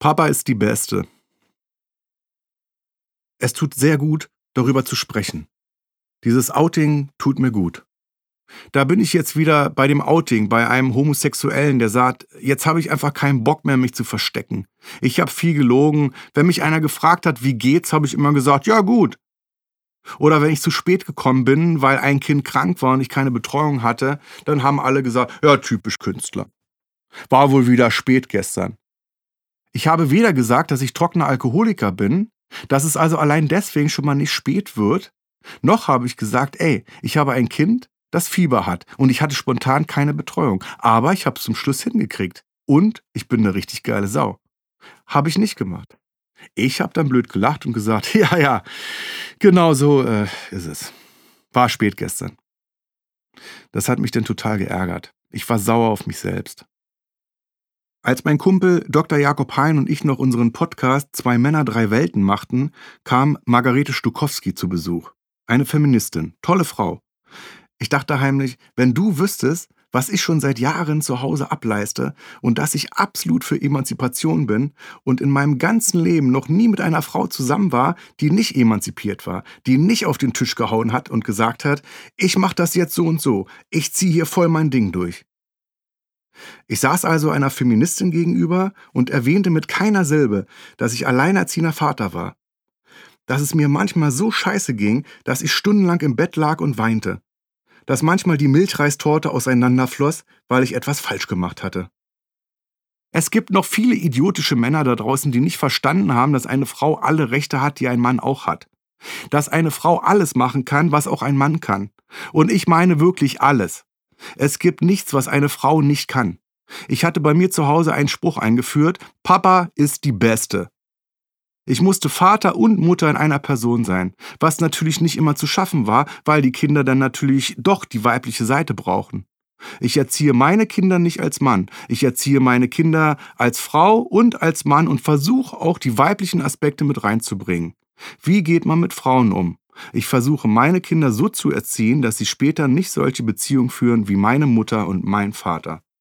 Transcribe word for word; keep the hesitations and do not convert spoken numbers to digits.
Papa ist die Beste. Es tut sehr gut, darüber zu sprechen. Dieses Outing tut mir gut. Da bin ich jetzt wieder bei dem Outing, bei einem Homosexuellen, der sagt, jetzt habe ich einfach keinen Bock mehr, mich zu verstecken. Ich habe viel gelogen. Wenn mich einer gefragt hat, wie geht's, habe ich immer gesagt, ja gut. Oder wenn ich zu spät gekommen bin, weil ein Kind krank war und ich keine Betreuung hatte, dann haben alle gesagt, ja, typisch Künstler. War wohl wieder spät gestern. Ich habe weder gesagt, dass ich trockener Alkoholiker bin, dass es also allein deswegen schon mal nicht spät wird, noch habe ich gesagt, ey, ich habe ein Kind, das Fieber hat und ich hatte spontan keine Betreuung. Aber ich habe es zum Schluss hingekriegt. Und ich bin eine richtig geile Sau. Habe ich nicht gemacht. Ich habe dann blöd gelacht und gesagt, ja, ja, genau so äh, ist es. War spät gestern. Das hat mich dann total geärgert. Ich war sauer auf mich selbst. Als mein Kumpel Doktor Jakob Hein und ich noch unseren Podcast Zwei Männer, drei Welten machten, kam Margarete Stukowski zu Besuch. Eine Feministin, tolle Frau. Ich dachte heimlich, wenn du wüsstest, was ich schon seit Jahren zu Hause ableiste und dass ich absolut für Emanzipation bin und in meinem ganzen Leben noch nie mit einer Frau zusammen war, die nicht emanzipiert war, die nicht auf den Tisch gehauen hat und gesagt hat, ich mach das jetzt so und so, ich zieh hier voll mein Ding durch. Ich saß also einer Feministin gegenüber und erwähnte mit keiner Silbe, dass ich alleinerziehender Vater war. Dass es mir manchmal so scheiße ging, dass ich stundenlang im Bett lag und weinte. Dass manchmal die Milchreistorte auseinanderfloss, weil ich etwas falsch gemacht hatte. Es gibt noch viele idiotische Männer da draußen, die nicht verstanden haben, dass eine Frau alle Rechte hat, die ein Mann auch hat. Dass eine Frau alles machen kann, was auch ein Mann kann. Und ich meine wirklich alles. Es gibt nichts, was eine Frau nicht kann. Ich hatte bei mir zu Hause einen Spruch eingeführt, Papa ist die Beste. Ich musste Vater und Mutter in einer Person sein, was natürlich nicht immer zu schaffen war, weil die Kinder dann natürlich doch die weibliche Seite brauchen. Ich erziehe meine Kinder nicht als Mann, ich erziehe meine Kinder als Frau und als Mann und versuche auch die weiblichen Aspekte mit reinzubringen. Wie geht man mit Frauen um? Ich versuche meine Kinder so zu erziehen, dass sie später nicht solche Beziehungen führen wie meine Mutter und mein Vater.